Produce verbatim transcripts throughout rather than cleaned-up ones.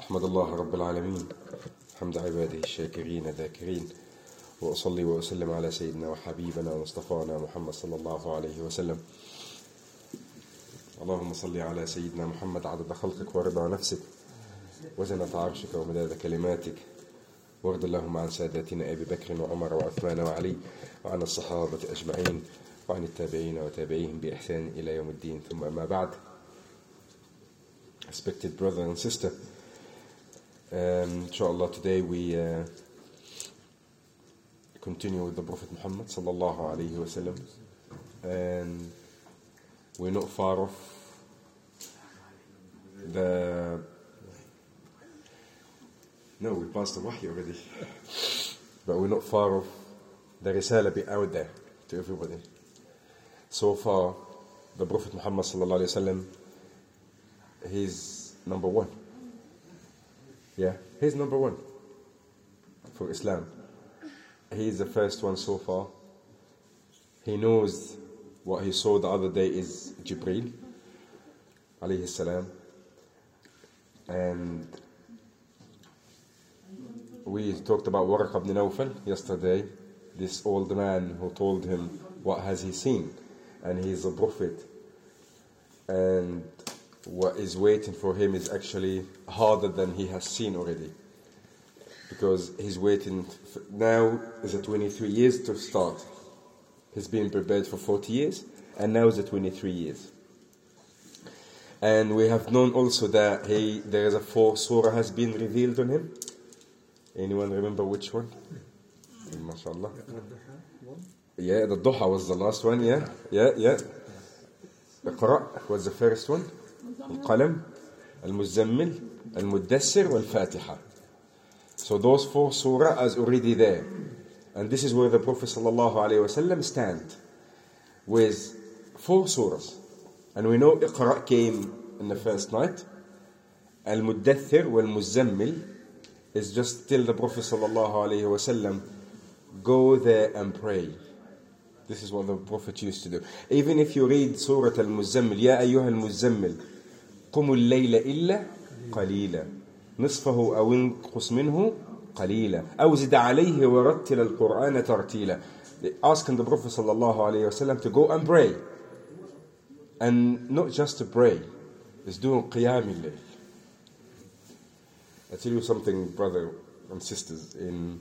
أحمد الله رب العالمين حمد عباده الشاكرين ذاكرين، وأصلي وأسلم على سيدنا وحبيبنا ومصطفانا محمد صلى الله عليه وسلم. اللهم صل على سيدنا محمد عدد خلقك ورضا نفسك وزنة عرشك ومداد كلماتك، وارض اللهم عن ساداتنا أبي بكر وعمر وعثمان وعلي، وعن الصحابة أجمعين، وعن التابعين وتابعيهم بإحسان إلى يوم الدين. ثم أما بعد. Respected brother and sister, um, inshallah today we uh, continue with the Prophet Muhammad sallallahu alayhi wa sallam, and we're not far off the no we passed the wahy already but we're not far off the risala be out there to everybody. So far the Prophet Muhammad sallallahu alayhi wa sallam, he's number one. Yeah, he's number one for Islam. He's the first one so far. He knows what he saw the other day is Jibreel alayhi salam, and we talked about Waraq ibn Nawfal yesterday, this old man who told him what has he seen, and he's a prophet, and what is waiting for him is actually harder than he has seen already, because he's waiting f- now is it twenty-three years to start. He's been prepared for forty years, and now is it twenty-three years. And we have known also that he there is a four surah has been revealed on him. Anyone remember which one? MashaAllah. Yeah, the Duha was the last one. Yeah, yeah, yeah. Iqra was the first one. Al-Qalam, Al-Muzammil, Al-Muddassir, Wal-Fatiha. So those four surah are already there. And this is where the Prophet sallallahu alayhi wa sallam stand, with four surahs. And we know Iqra came in the first night. Al-Muddathir wal-Muzammil is just till the Prophet sallallahu alayhi wa sallam go there and pray. This is what the Prophet used to do. Even if you read Surah Al-Muzammil, Ya ayyuha al-Muzammil, قم الليل إلا قليلا نصفه أو انقص منه قليلا أو زد عليه ورتل القرآن ترتيلا. They asking the Prophet sallallahu alayhi wa sallam to go and pray, and not just to pray, it's doing qiyam al-layl. I tell you something, brother and sisters. In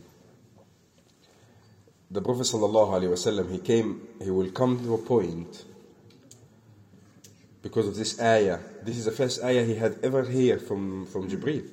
the Prophet sallallahu alayhi wa sallam, he came, he will come to a point because of this ayah. This is the first ayah he had ever heard from, from Jibreel.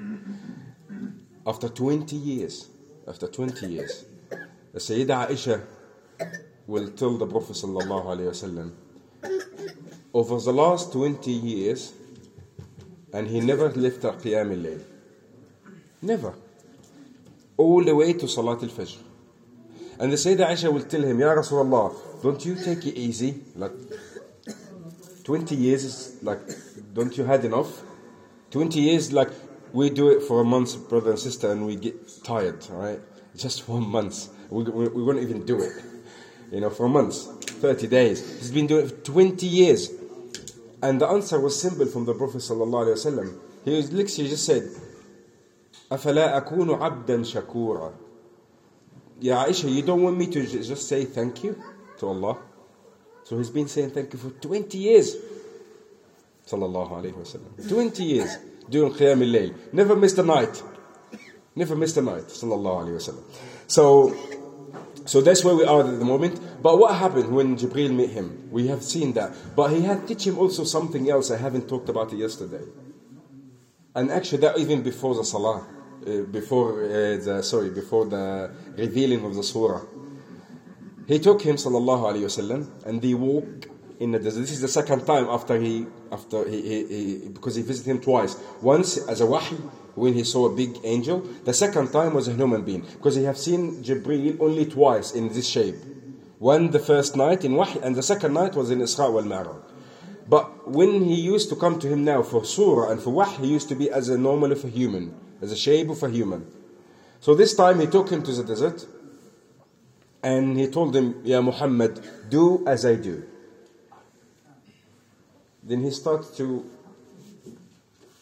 After twenty years, after twenty years, the Sayyidah Aisha will tell the Prophet sallallahu alayhi wa sallam, over the last twenty years, and he never left her Qiyam al-Layl. Never. All the way to Salat al-Fajr. And the Sayyidah Aisha will tell him, Ya Rasulullah, don't you take it easy? Like, twenty years is like, don't you had enough? twenty years, like, we do it for a month, brother and sister, and we get tired, right? Just one month. We, we, we won't even do it. You know, for a month, thirty days. He's been doing it for twenty years. And the answer was simple from the Prophet sallallahu alayhi wa sallam. He was literally just said, أَفَلَا أَكُونُ عَبْدًا شَكُورًا. Ya Aisha, you don't want me to just say thank you to Allah? So he's been saying thank you for twenty years. Sallallahu alayhi wa sallam. twenty years doing Qiyam al-Layl. Never missed a night. Never missed a night. Sallallahu alayhi wa sallam. So, so that's where we are at the moment. But what happened when Jibreel met him? We have seen that. But he had teach him also something else. I haven't talked about it yesterday. And actually that even before the Salah. Uh, before uh, the sorry before the revealing of the surah, he took him sallallahu alaihi wasallam, and they walk in the desert. This is the second time after he after he, he, he because he visited him twice. Once as a wahy when he saw a big angel. The second time was a human being, because he have seen Jibreel only twice in this shape. One the first night in wahy, and the second night was in Isra wal Mi'raj. But when he used to come to him now for surah and for wahy, he used to be as a normal of a human, as a shape of a human. So this time he took him to the desert, and he told him, Ya Muhammad, do as I do. Then he started to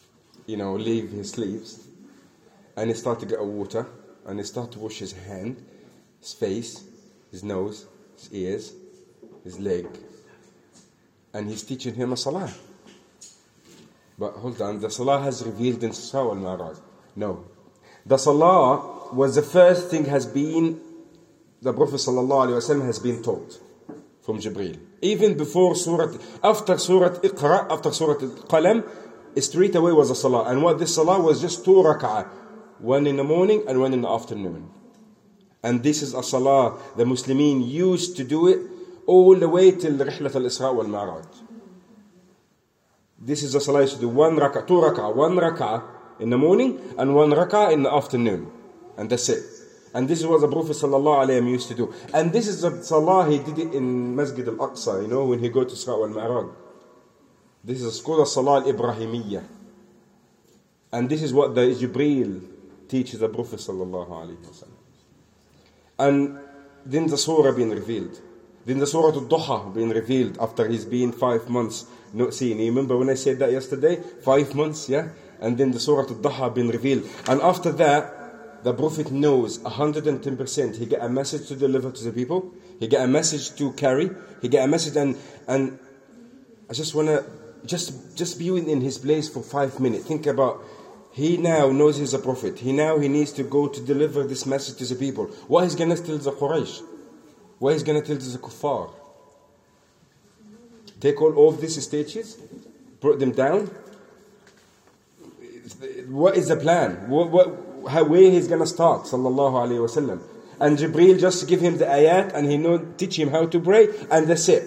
you know, leave his sleeves, and he started to get water, and he started to wash his hand, his face, his nose, his ears, his leg, and he's teaching him a salah. But hold on, the salah has revealed in Isra wal Mi'raj. No. The salah was the first thing has been, the Prophet sallallahu alaihi wasallam has been taught from Jibreel. Even before Surah, after Surah Iqra, after Surah Al-Qalam, straight away was a salah. And what this salah was just two rak'ah. One in the morning and one in the afternoon. And this is a salah, the Muslimin used to do it all the way till Rihlat al-Isra wal Mi'raj. This is a salah used to do one rak'ah, two rak'ah, one rak'ah in the morning and one rak'ah in the afternoon. And that's it. And this is what the Prophet sallallahu alaihi wasallam used to do. And this is the salah he did it in Masjid al-Aqsa, you know, when he go to Isra wal Mi'raj. This is a school of Salah al-Ibrahimiyya. And this is what the Jibreel teaches the Prophet sallallahu alaihi wasallam. And then the surah being revealed. Then the Surah Al-Duha being revealed after he's been five months not seen. You remember when I said that yesterday? Five months, yeah? And then the Surah Al-Duha being revealed. And after that, the Prophet knows one hundred ten percent. He get a message to deliver to the people. He get a message to carry. He get a message and and I just want to just just be in his place for five minutes. Think about, he now knows he's a prophet. He now he needs to go to deliver this message to the people. What he's going to tell the Quraysh? What he's going to tell the Kuffar? Take all of these stages, put them down. What is the plan? What, what, how, where he's going to start? Sallallahu alaihi wasallam. And Jibreel just give him the ayat and he know, teach him how to pray, and that's it.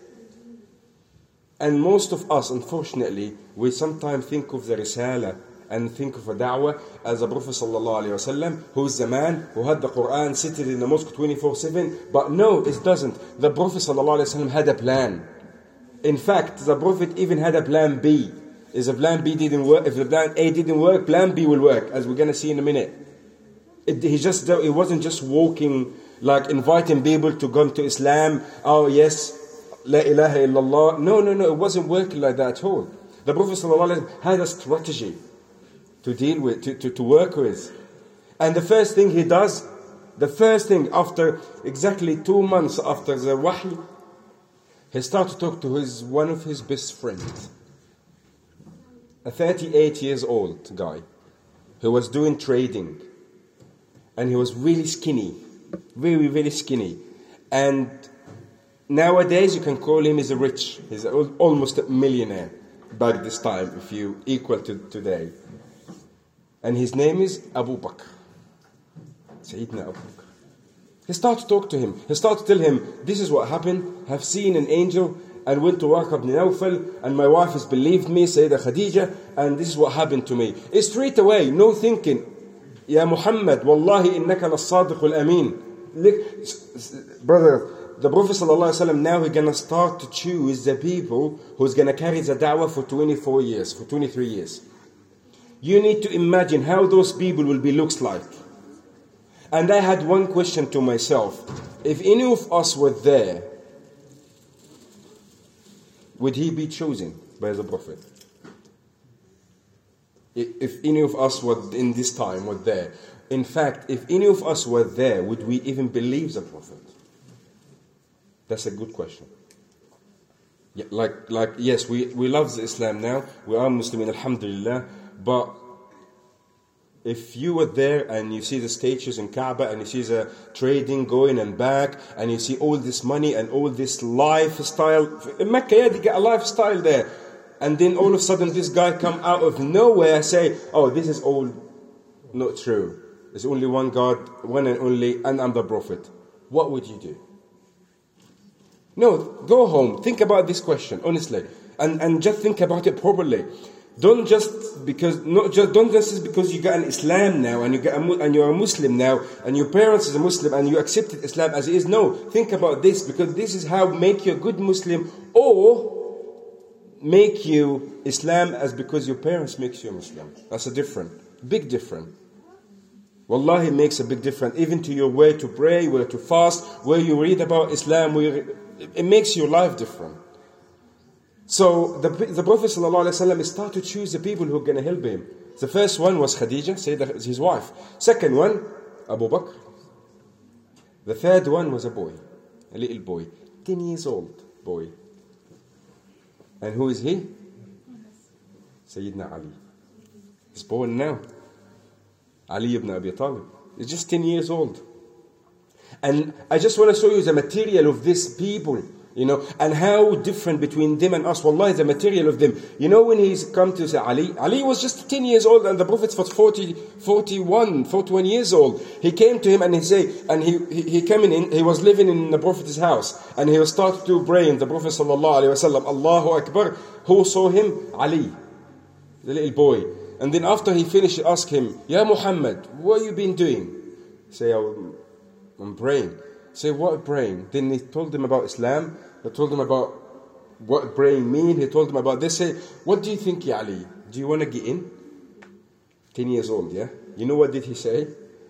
And most of us, unfortunately, we sometimes think of the Risala and think of a da'wah as a Prophet sallallahu alaihi wasallam, who's the man who had the Quran seated in the mosque twenty-four seven. But no, it doesn't. The Prophet sallallahu alaihi wasallam had a plan. In fact, the Prophet even had a plan B. If the plan B didn't work, if the plan A didn't work, plan B will work, as we're going to see in a minute. It, he just, it wasn't just walking, like inviting people to come to Islam. Oh yes, la ilaha illallah. No, no, no, it wasn't working like that at all. The Prophet sallallahu alaihi wasallam had a strategy to deal with, to, to, to work with. And the first thing he does, the first thing after exactly two months after the wahy, he started to talk to his one of his best friends, a thirty-eight years old guy who was doing trading, and he was really skinny, very, very skinny. And nowadays you can call him as a rich, he's almost a millionaire back this time, if you equal to today. And his name is Abu Bakr. Sayyidina Abu Bakr. He started to talk to him. He started to tell him, this is what happened. I've seen an angel and went to Warqa ibn Nawfal, and my wife has believed me, Sayyidah Khadija, and this is what happened to me. It's straight away, no thinking. Ya Muhammad, wallahi innaka las-sadiq al-amin. Brother, the Prophet ﷺ now he's going to start to choose the people who's going to carry the da'wah for twenty-four years, for twenty-three years. You need to imagine how those people will be looks like. And I had one question to myself. If any of us were there, would he be chosen by the Prophet? If any of us were in this time were there. In fact, if any of us were there, would we even believe the Prophet? That's a good question. Yeah, like, like yes, we, we love Islam now. We are Muslimin, alhamdulillah. But if you were there and you see the statues in Kaaba and you see the trading going and back and you see all this money and all this lifestyle, in Mecca, yeah, they get a lifestyle there. And then all of a sudden this guy come out of nowhere and say, oh, this is all not true. There's only one God, one and only, and I'm the Prophet. What would you do? No, go home. Think about this question, honestly. And, and just think about it properly. Don't just because not just don't just because you got an Islam now and you get a, and you're a Muslim now and your parents is a Muslim and you accepted Islam as it is. No, think about this, because this is how make you a good Muslim, or make you Islam as because your parents makes you a Muslim. That's a different, big difference. Wallahi, it makes a big difference, even to your way to pray, where to fast, where you read about Islam, where it makes your life different. So the, the Prophet ﷺ started to choose the people who are going to help him. The first one was Khadija, Sayyidah, his wife. Second one, Abu Bakr. The third one was a boy, a little boy, ten years old boy. And who is he? Sayyidina Ali. He's born now. Ali ibn Abi Talib. He's just ten years old. And I just want to show you the material of these people, you know, and how different between them and us. Wallahi, the material of them. You know, when he's come to say Ali, Ali was just ten years old and the Prophet was forty, forty-one, forty-one years old. He came to him and he said, and he, he, he came in, he was living in the Prophet's house and he was started to pray in the Prophet sallallahu alayhi wa sallam, Allahu Akbar. Who saw him? Ali, the little boy. And then after he finished, he asked him, Ya Muhammad, what have you been doing? Say, I'm, I'm praying. Say, what praying? Then he told him about Islam. He told him about what praying mean. He told him about this. Say, what do you think, Ya Ali? Do you want to get in? Ten years old, yeah? You know what did he say?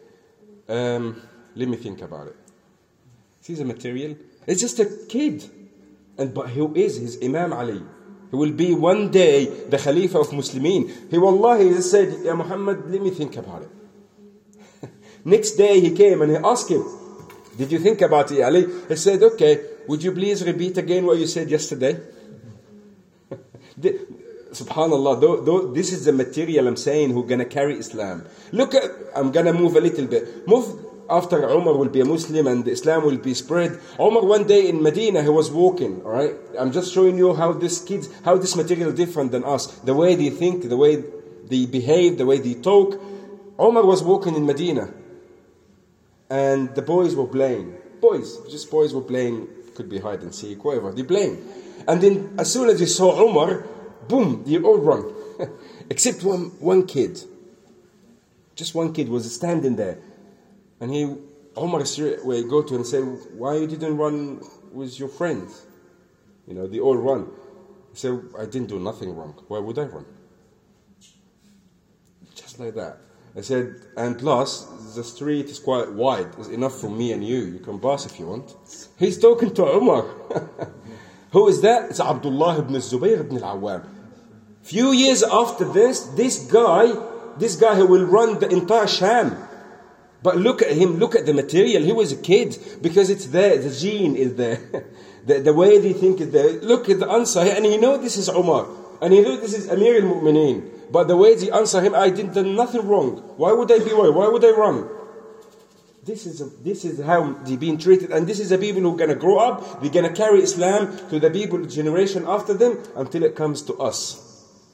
Um, let me think about it. See the material? It's just a kid. And but who is his Imam Ali? He will be one day the Khalifa of Muslimin. He wallahi he said, Ya Muhammad, let me think about it. Next day he came and he asked him, did you think about it, Ali? He said, okay, would you please repeat again what you said yesterday? the, Subhanallah, though, though, this is the material I'm saying who's going to carry Islam. Look at, I'm going to move a little bit. Move after Umar will be a Muslim and Islam will be spread. Umar one day in Medina, he was walking, all right? I'm just showing you how this kids, how this material is different than us. The way they think, the way they behave, the way they talk. Umar was walking in Medina. And the boys were playing. Boys, just boys were playing, could be hide and seek, whatever, they're playing. And then as soon as they saw Umar, boom, they all run. Except one, one kid. Just one kid was standing there. And he, Umar straight away go to him and say, why you didn't run with your friends? You know, they all run. He said, I didn't do nothing wrong. Why would I run? Just like that. I said, and plus, the street is quite wide. It's enough for me and you. You can pass if you want. He's talking to Umar. Who is that? It's Abdullah ibn Zubayr ibn al-Awwam. Few years after this, this guy, this guy who will run the entire Sham. But look at him, look at the material. He was a kid because it's there. The gene is there. the, the way they think is there. Look at the answer. And you know this is Umar. And you know this is Amir al-Mu'mineen. But the way they answer him, I did nothing wrong. Why would I be worried? Why would I run? This is, a, this is how they're being treated. And this is the people who are going to grow up. They're going to carry Islam to the people, generation after them, until it comes to us.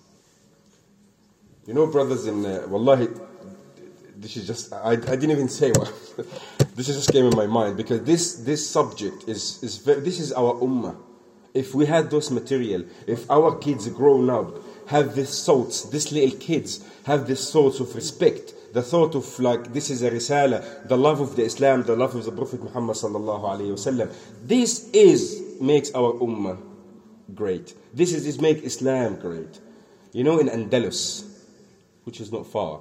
You know, brothers, in uh, Wallahi, this is just, I, I didn't even say what. This just came in my mind. Because this, this subject is, is very, this is our ummah. If we had those material, if our kids grown up, have these thoughts, these little kids have these thoughts of respect, the thought of like, this is a risala, the love of the Islam, the love of the Prophet Muhammad sallallahu alayhi wasallam. This is, makes our ummah great. This is, this makes Islam great. You know, in Andalus, which is not far,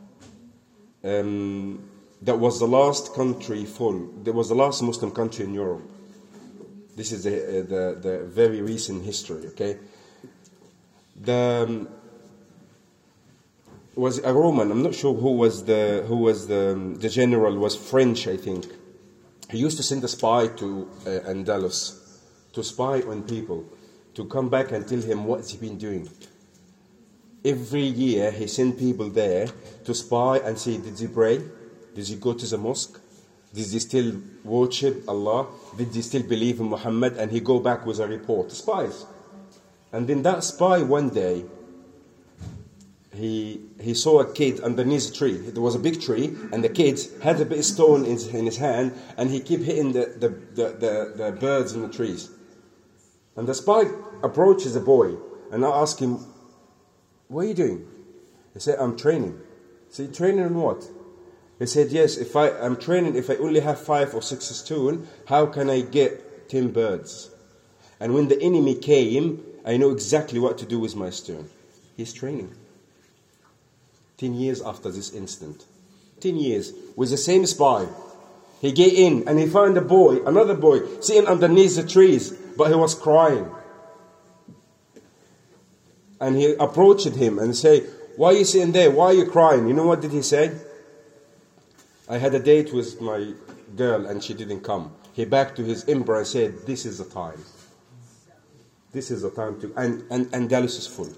um, that was the last country full, there was the last Muslim country in Europe. This is the, uh, the, the very recent history, okay? The um, was a Roman. I'm not sure who was the who was the um, the general. Was French, I think. He used to send a spy to uh, Andalus to spy on people, to come back and tell him what's he been doing. Every year he sent people there to spy and see, did he pray? Did he go to the mosque? Did he still worship Allah? Did he still believe in Muhammad? And he go back with a report. Spies. And then that spy one day, he he saw a kid underneath a tree. There was a big tree, and the kid had a big stone in his, in his hand, and he kept hitting the, the, the, the, the birds in the trees. And the spy approaches the boy, and I ask him, what are you doing? He said, I'm training. I said, training in what? He said, yes, if I, I'm training, if I only have five or six stone, how can I get ten birds? And when the enemy came, I know exactly what to do with my stone. He's training. Ten years after this incident. Ten years. With the same spy. He get in and he found a boy, another boy, sitting underneath the trees, but he was crying. And he approached him and say, why are you sitting there? Why are you crying? You know what did he say? I had a date with my girl and she didn't come. He backed to his emperor and said, this is the time. This is the time to... And, and, Andalus is full.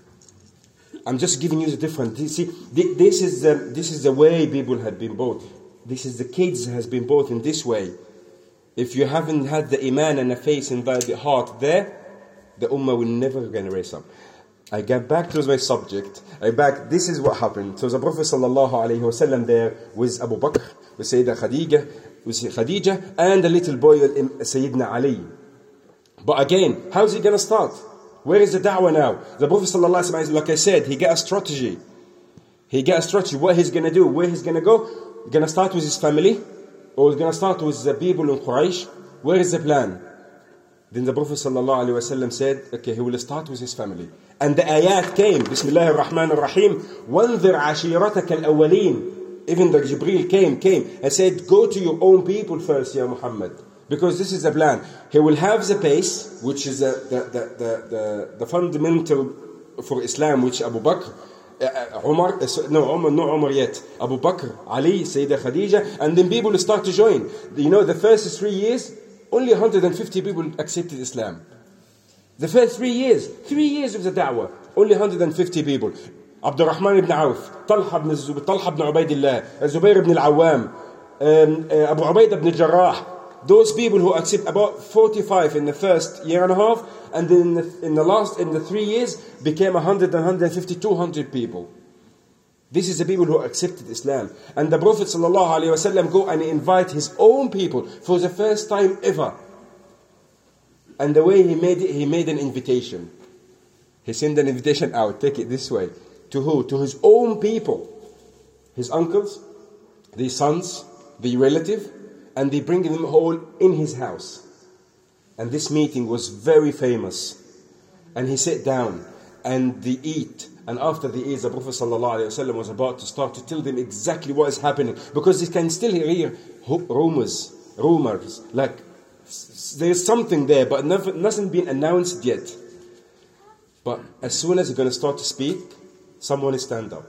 I'm just giving you the difference. You see, this is the, this is the way people have been bought. This is the kids has been bought in this way. If you haven't had the iman and the faith in the heart there, the ummah will never going to raise up. I get back to my subject. I back. This is what happened. So the Prophet sallallahu alaihi wasallam there with Abu Bakr, with Sayyidina Khadija, with Khadija, and the little boy Sayyidina Ali. But again, how is he going to start? Where is the da'wah now? The Prophet sallallahu alaihi wasallam, like I said, he got a strategy. He got a strategy. What he's going to do? Where he's going to go? He's going to start with his family, or he's going to start with the people in Quraysh. Where is the plan? Then the Prophet sallallahu alaihi wasallam said, okay, he will start with his family. And the ayat came, Bismillah ar-Rahman ar-Rahim, وَانذِرْ عَشِيرَتَكَ الْأَوَّلِينَ. Even the Jibreel came, came and said, go to your own people first, Ya Muhammad. Because this is the plan. He will have the base, which is the, the, the, the, the, the fundamental for Islam, which Abu Bakr, uh, Umar, uh, no, Umar, no Umar yet, Abu Bakr, Ali, Sayyidah Khadija, and then people start to join. You know, the first three years, only one hundred fifty people accepted Islam. The first three years, three years of the da'wah, only one hundred fifty people. Abdul Rahman ibn Auf, Talha ibn Zubayr, Talha ibn Ubaidillah, Zubayr ibn al-Awwam, um, uh, Abu Ubaidah ibn Jarrah. Those people who accept, about forty-five in the first year and a half, and then in the, in the last, in the three years, became one hundred, one hundred fifty, two hundred people. This is the people who accepted Islam. And the Prophet sallallahu alaihi wasallam go and invite his own people for the first time ever. And the way he made it, he made an invitation. He sent an invitation out, take it this way. To who? To his own people. His uncles, the sons, the relative, and they bring them all in his house. And this meeting was very famous. And he sat down and they eat. And after they eat, the Prophet ﷺ was about to start to tell them exactly what is happening. Because they can still hear rumors, rumors, like there's something there, but nothing been announced yet. But as soon as he's going to start to speak, someone will stand up.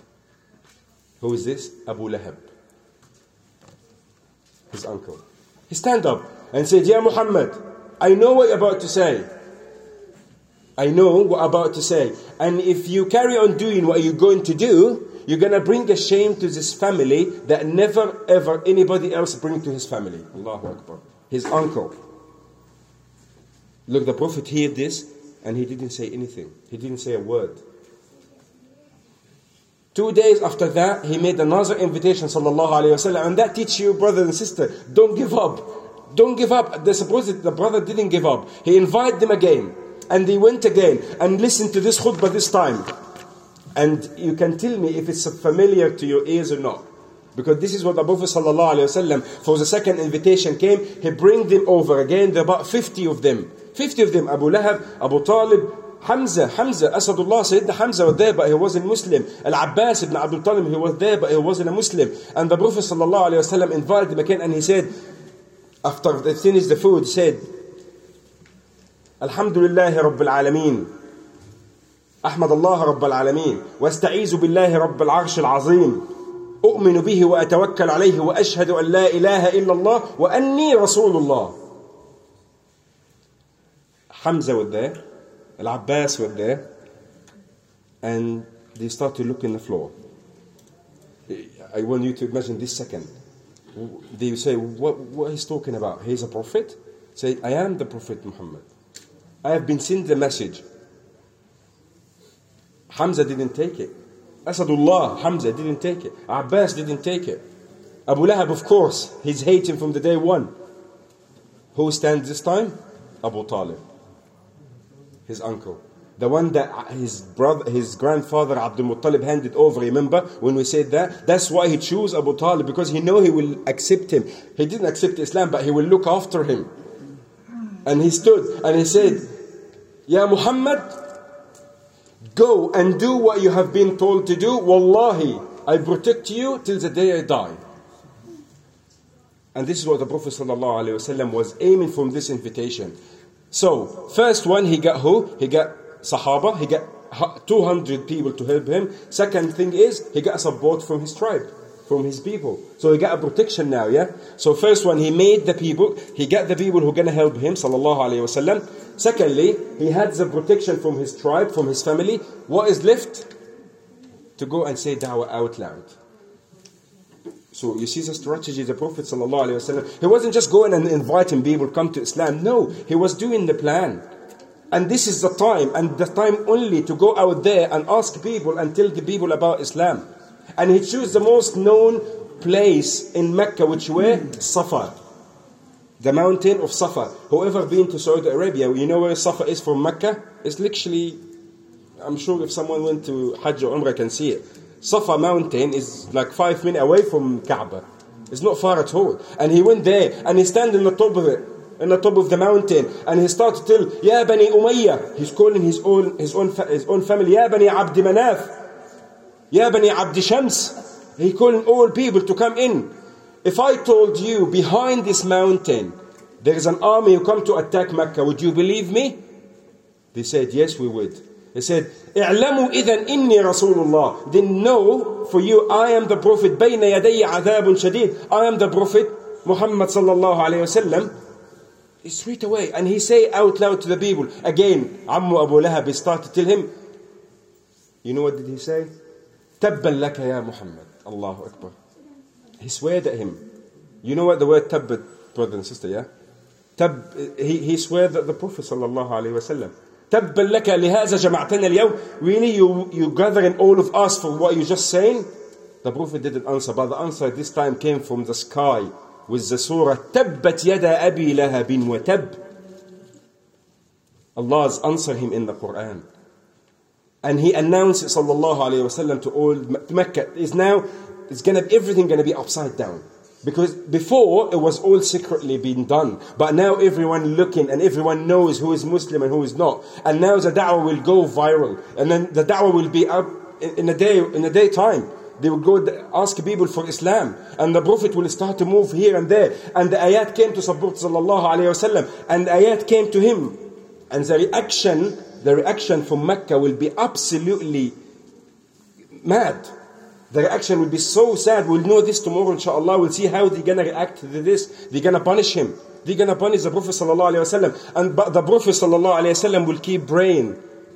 Who is this? Abu Lahab, his uncle. He stand up and said, Ya Muhammad, I know what you're about to say. I know what I'm about to say. And if you carry on doing what you're going to do, you're going to bring a shame to this family that never ever anybody else bring to his family. Allahu Akbar. His uncle. Look, the Prophet heard this and he didn't say anything. He didn't say a word. Two days after that, he made another invitation, sallallahu alayhi wasallam, and that teaches you, brother and sister, don't give up. Don't give up. They supposed the brother didn't give up. He invited them again, and they went again, and listened to this khutbah this time. And you can tell me if it's familiar to your ears or not. Because this is what the Prophet sallallahu alayhi wasallam, for the second invitation came, he bring them over again. There are about fifty of them. fifty of them, Abu Lahab, Abu Talib, Hamza, Hamza, Asadullah, Sayyidina Hamza was there, but he wasn't Muslim. Al-Abbas ibn Abdul Talib, he was there, but he wasn't a Muslim. And the Prophet sallallahu alayhi wasallam invited him again, and he said, after they finished the food, he said, Alhamdulillahi Rabbil Alameen. أحمد الله رب العالمين واستعيذ بالله رب العرش العظيم أؤمن به وأتوكل عليه وأشهد أن لا إله إلا الله وأني رسول الله. Hamza was there, Al-Abbas was there, and they start to look in the floor. I want you to imagine this second. They say, what, what he's talking about? He's a prophet? Say, I am the Prophet Muhammad. I have been sent the message. Hamza didn't take it. Asadullah, Hamza didn't take it. Abbas didn't take it. Abu Lahab, of course, he's hating from the day one. Who stands this time? Abu Talib, his uncle. The one that his brother, his grandfather Abdul Muttalib handed over. Remember when we said that? That's why he chose Abu Talib, because he know he will accept him. He didn't accept Islam, but he will look after him. And he stood and he said, Ya Muhammad, go and do what you have been told to do. Wallahi, I protect you till the day I die. And this is what the Prophet ﷺ was aiming from this invitation. So, first one, he got who? He got Sahaba, he got two hundred people to help him. Second thing is, he got support from his tribe, from his people. So he got a protection now, yeah? So first one, he made the people, he got the people who are going to help him, sallallahu alayhi wasallam. Secondly, he had the protection from his tribe, from his family. What is left? To go and say da'wah out loud. So you see the strategy, the Prophet sallallahu alayhi wasallam, he wasn't just going and inviting people to come to Islam. No, he was doing the plan. And this is the time, and the time only to go out there and ask people and tell the people about Islam. And he chose the most known place in Mecca, which were Safa, the mountain of Safa. Whoever been to Saudi Arabia, you know where Safa is from Mecca? It's literally, I'm sure if someone went to Hajj or Umrah can see it. Safa mountain is like five minutes away from Kaaba. It's not far at all. And he went there and he stand in the top of it, in the top of the mountain, and he started to tell, Ya Bani Umayyah. He's calling his own his own his own family, Ya Bani Abd Manaf, Ya Bani Abd Shams. He calling all people to come in. If I told you behind this mountain there is an army who come to attack Mecca, would you believe me? They said, yes, we would. He said, اعلموا إذن إني رسول الله. Then know for you, I am the Prophet. بين يدي عذاب شديد. I am the Prophet Muhammad sallallahu alayhi wasallam. Straight away, and he say out loud to the people again. Ammu Abu Lahab, he started to tell him. You know what did he say? Tabban laka ya Muhammad. Allahu Akbar. He sweared at him. You know what the word tabbat, brother and sister, yeah? Tab. He he sweared at the Prophet sallallahu alaihi wasallam. Tabban laka lihaza jama'tana al-yawm. Really, you you gathering all of us for what you just saying? The Prophet didn't answer, but the answer this time came from the sky. With the surah Tabbat yada abi lahabin wa tab. Allah's answer him in the Quran. And he announced it sallallahu alayhi wasallam to all Mecca. Is now it's gonna everything gonna be upside down. Because before it was all secretly being done. But now everyone looking and everyone knows who is Muslim and who is not. And now the da'wah will go viral. And then the da'wah will be up in, in a day in a daytime. They will go ask people for Islam, and the Prophet will start to move here and there, and the ayat came to support sallallahu alayhi wasallam, and the ayat came to him, and the reaction, the reaction from Mecca will be absolutely mad. The reaction will be so sad. We'll know this tomorrow, inshallah. We'll see how they're gonna react to this. They're gonna punish him. They're gonna punish the Prophet sallallahu alayhi wasallam, and the Prophet sallallahu alayhi wasallam will keep praying,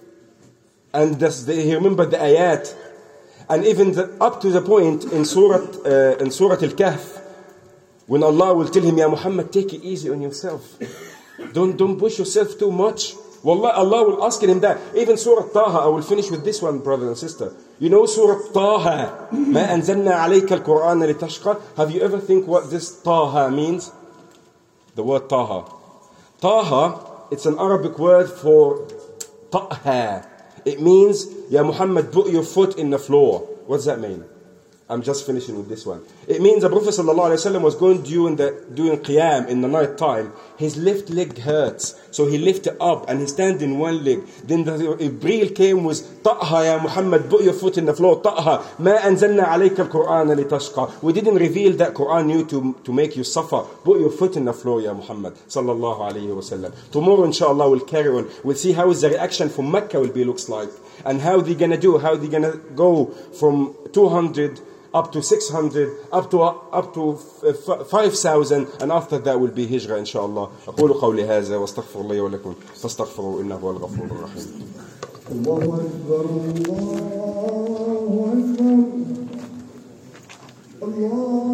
and this, they, he remembered the ayat. And even the, up to the point in Surah uh, in Surah Al-Kahf, when Allah will tell him, Ya Muhammad, take it easy on yourself. Don't don't push yourself too much. Wallah, Allah will ask him that. Even Surah Taha, I will finish with this one, brother and sister. You know Surah Taha, ما أنزلنا عليك القرآن لتشقى. Have you ever think what this Taha means? The word Taha. Taha, it's an Arabic word for Taha. It means, Ya Muhammad, put your foot in the floor. What does that mean? I'm just finishing with this one. It means the Prophet ﷺ was going during the doing qiyam in the night time. His left leg hurts, so he lifted up and he stand in one leg. Then the Ibreel came with Ta'ha ya Muhammad, put your foot in the floor. Ta'ha ma anzalna alayka al-Qur'an litashqa. We didn't reveal that Quran you to to make you suffer. Put your foot in the floor, ya Muhammad sallallahu alayhi wasallam. Tomorrow, inshallah, we'll carry on. We'll see how the reaction from Mecca will be looks like, and how they're gonna do, how they're gonna go from two hundred. Up to six hundred, up to up to five thousand, and after that will be hijrah inshallah. أقول قولي هذا واستغفر الله ولكم فاستغفروا إنه هو الغفور الرحيم. الله أكبر الله أكبر الله